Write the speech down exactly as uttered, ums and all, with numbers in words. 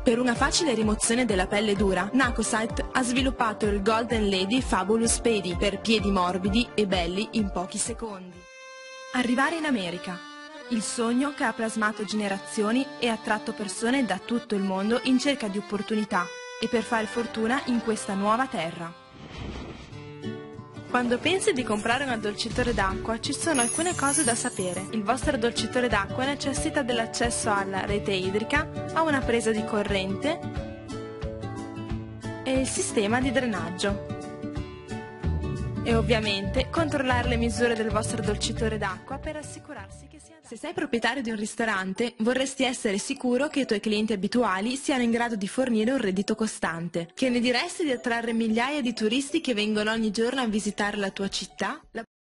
Per una facile rimozione della pelle dura, Nacosite ha sviluppato il Golden Lady Fabulous Pedi per piedi morbidi e belli in pochi secondi. Arrivare in America. Il sogno che ha plasmato generazioni e attratto persone da tutto il mondo in cerca di opportunità e per fare fortuna in questa nuova terra. Quando pensi di comprare un addolcitore d'acqua, ci sono alcune cose da sapere. Il vostro addolcitore d'acqua necessita dell'accesso alla rete idrica, a una presa di corrente e il sistema di drenaggio. E ovviamente controllare le misure del vostro addolcitore d'acqua per assicurarsi che sia adatto. Se sei proprietario di un ristorante, vorresti essere sicuro che i tuoi clienti abituali siano in grado di fornire un reddito costante. Che ne diresti di attrarre migliaia di turisti che vengono ogni giorno a visitare la tua città? La